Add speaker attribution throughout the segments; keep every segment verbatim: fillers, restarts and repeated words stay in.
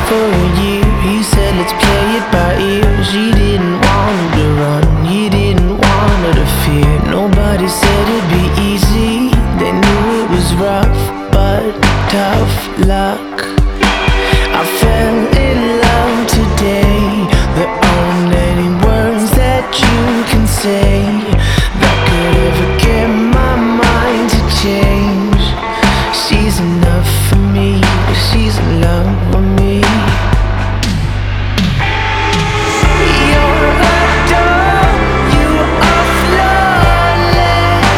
Speaker 1: for a year. He said let's play it by ear. She didn't want him to run, he didn't want her to fear. Nobody said it'd be easy, they knew it was rough, but tough luck. I fell in love today. There aren't any words that you can say that could ever get my mind to change. She's enough for me, she's in love with me. You're a doll, you are flawless,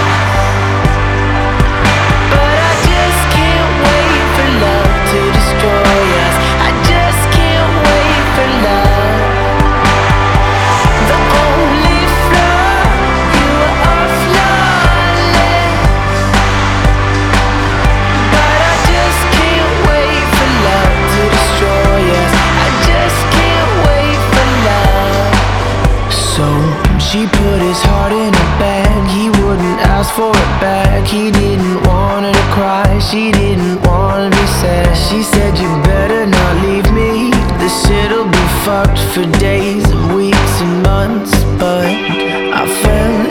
Speaker 1: but I just can't wait for love to destroy us. I just can't wait for love. The only flaw, you are flawless, but I just can't wait for love to destroy us. I just can't wait for love. So she put his heart in a bag, he wouldn't ask for it back. He didn't want her to cry, she didn't want to be sad. She said you better not leave me, this shit'll be fucked for days and weeks and months. But I fell